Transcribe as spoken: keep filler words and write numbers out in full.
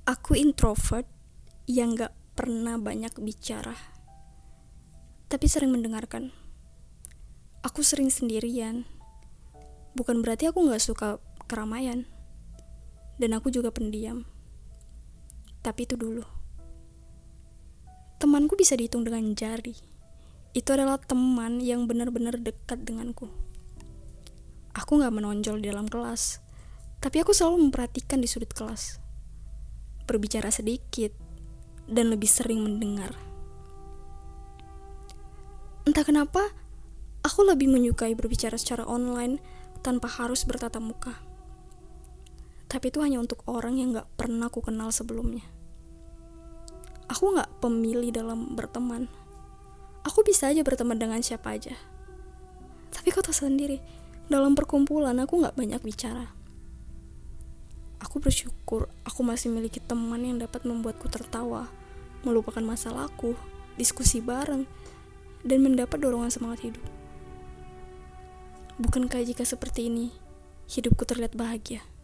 Aku introvert yang gak pernah banyak bicara, tapi sering mendengarkan. Aku sering sendirian. Bukan berarti aku gak suka keramaian. Dan aku juga pendiam. Tapi itu dulu. Temanku bisa dihitung dengan jari. Itu adalah teman yang benar-benar dekat denganku. Aku gak menonjol di dalam kelas, tapi aku selalu memperhatikan di sudut kelas. Berbicara sedikit dan lebih sering mendengar. Entah kenapa, aku lebih menyukai berbicara secara online tanpa harus bertatap muka. Tapi itu hanya untuk orang yang gak pernah aku kenal sebelumnya. Aku gak pemilih dalam berteman. Aku bisa aja berteman dengan siapa aja. Tapi kau tahu sendiri, dalam perkumpulan aku gak banyak bicara. Aku bersyukur aku masih memiliki teman yang dapat membuatku tertawa, melupakan masalahku, diskusi bareng, dan mendapat dorongan semangat hidup. Bukankah jika seperti ini, hidupku terlihat bahagia?